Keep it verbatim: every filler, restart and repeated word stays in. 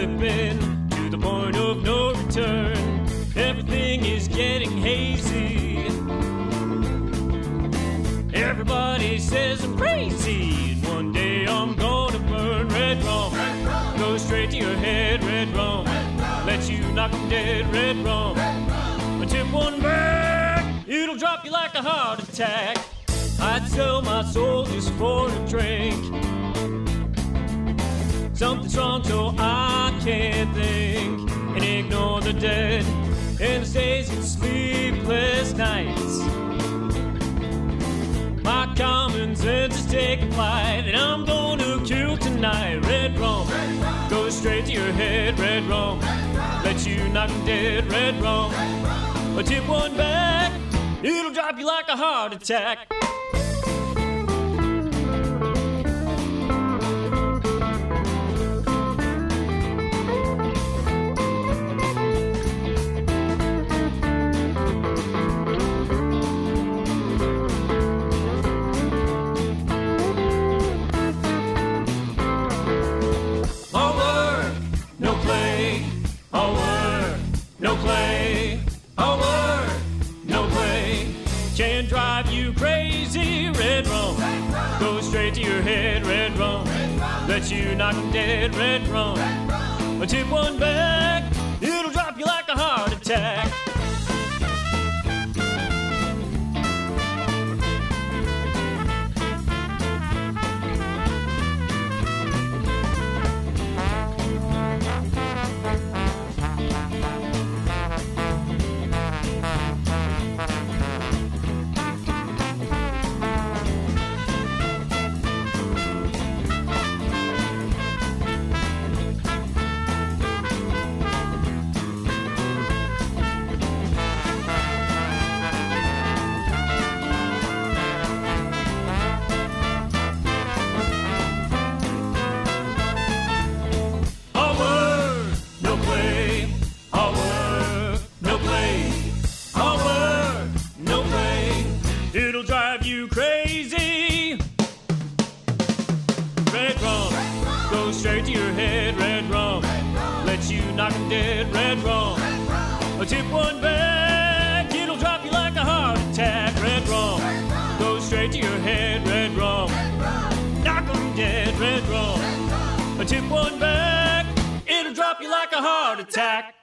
slipping to the point of no return. Everything is getting hazy. Everybody says I'm crazy, and one day I'm gonna burn red rum. Red rum. Go straight to your head, red rum. Red rum. Let you knock 'em dead, red rum. Red rum. I tip one back, it'll drop you like a heart attack. I'd sell my soul just for a drink. Something's wrong so I can't think, and ignore the dead and the days and sleepless nights. My common sense is taking flight, and I'm gonna kill tonight. Red rum, Red rum. go straight to your head, red rum. Red rum. Let you knock 'em dead, red rum. Red rum. Or tip one back, it'll drop you like a heart attack. All work, no play. All work, no play. All work, no play. Can drive you crazy, red rum. Red rum. Go straight to your head, red rum. Red rum. Let you knock 'em dead, red rum. Red rum. Or tip one back, it'll drop you like a heart attack. All work, no play. All work, no play. All work, no play. It'll drive you crazy. Red rum, go straight to your head, red rum. Let you knock 'em dead, red rum. Or tip one back, it'll drop you like a heart attack. Red rum, go straight to your head, red rum. Knock 'em dead, red rum. Or tip one back, it'll drop you like a heart attack.